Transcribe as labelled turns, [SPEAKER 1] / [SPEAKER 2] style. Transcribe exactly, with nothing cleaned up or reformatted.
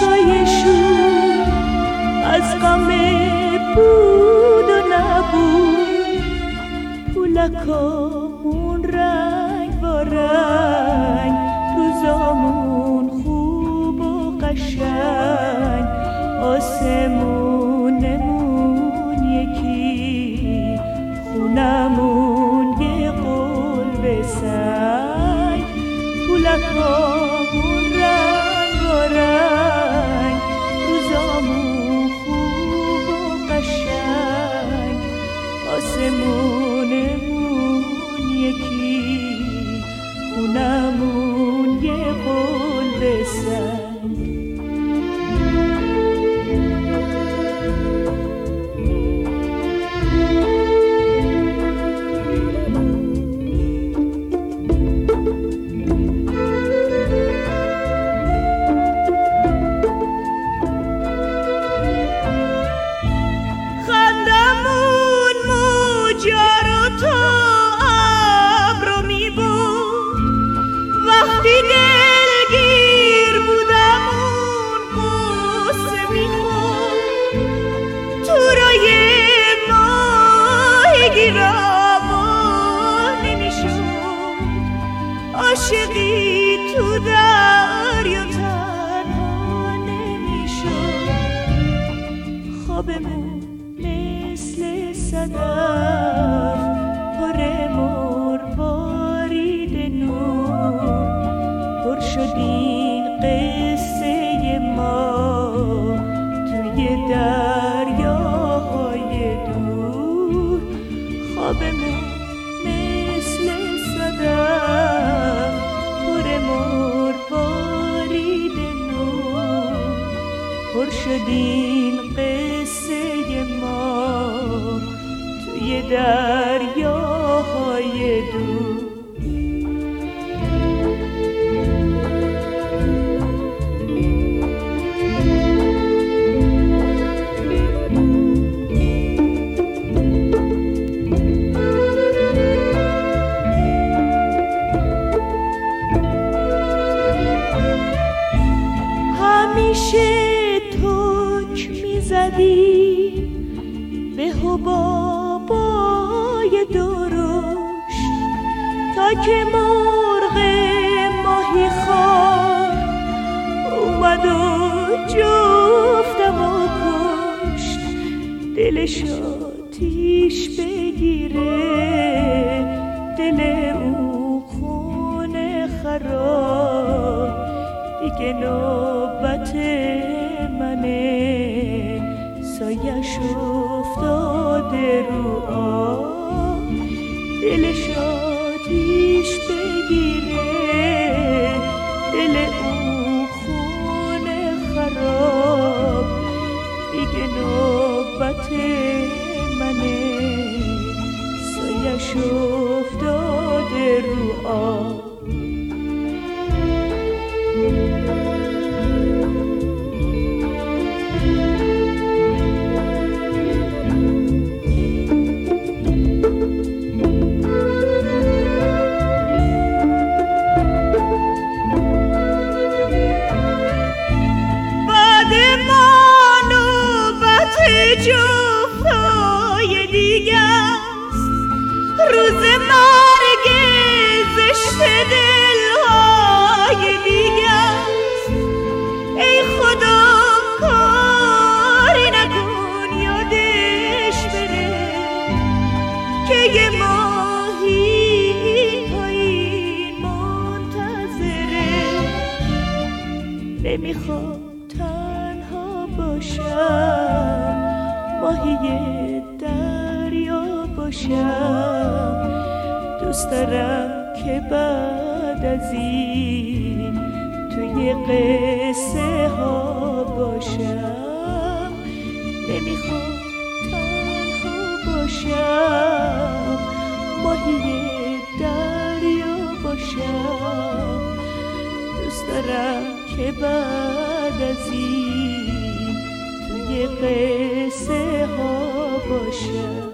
[SPEAKER 1] اشکایشون از غم بود و نبود، پولکامون رنگ با رنگ، روزامون خوب و قشنگ، آسمونمون یکی، خونمون یه قلب سنگ، پولکامون رنگ با رنگ، روزامون خوب و قشنگ، آسمونمون یکی، خونمون یه قلب سنگ. دلگیر بودم اون قصه میخورد، تو رای ماهی گیرابان نمیشد، عاشقی تو دریا تنها نمیشد، خوابمون مثل صدف پر مروارید نور، پر شد این قصه ما توی دریاهای دور، خوابمون مثل صدف پر مروارید نور، پر شد این قصه ما توی دریاهای دور. همیشه توک میزدی به حبابای درشت، تا که مرغ ماهی خوار اومد و جفتم و کشت، دلش آتیش بگیره، دل او خونه خراب، دیگه نوبت منه، سایش افتاده رو آب، دلش آتیش بگیره، دل او خونه خراب، دیگه نوبت منه، سایش افتاده رو آب. جفتای دیگه است، روز مرگ زشت دلهای دیگه است، ای خدا کاری نکن یادش بره، که یه ماهی پایین منتظره، نمیخوام تنها باشم، ماهی دریا باشم، دوست دارم که بعد از این توی قصه ها باشم، نمیخوام تنها باشم، ماهی دریا باشم، دوست دارم که بعد از این توی قصه ها باشم.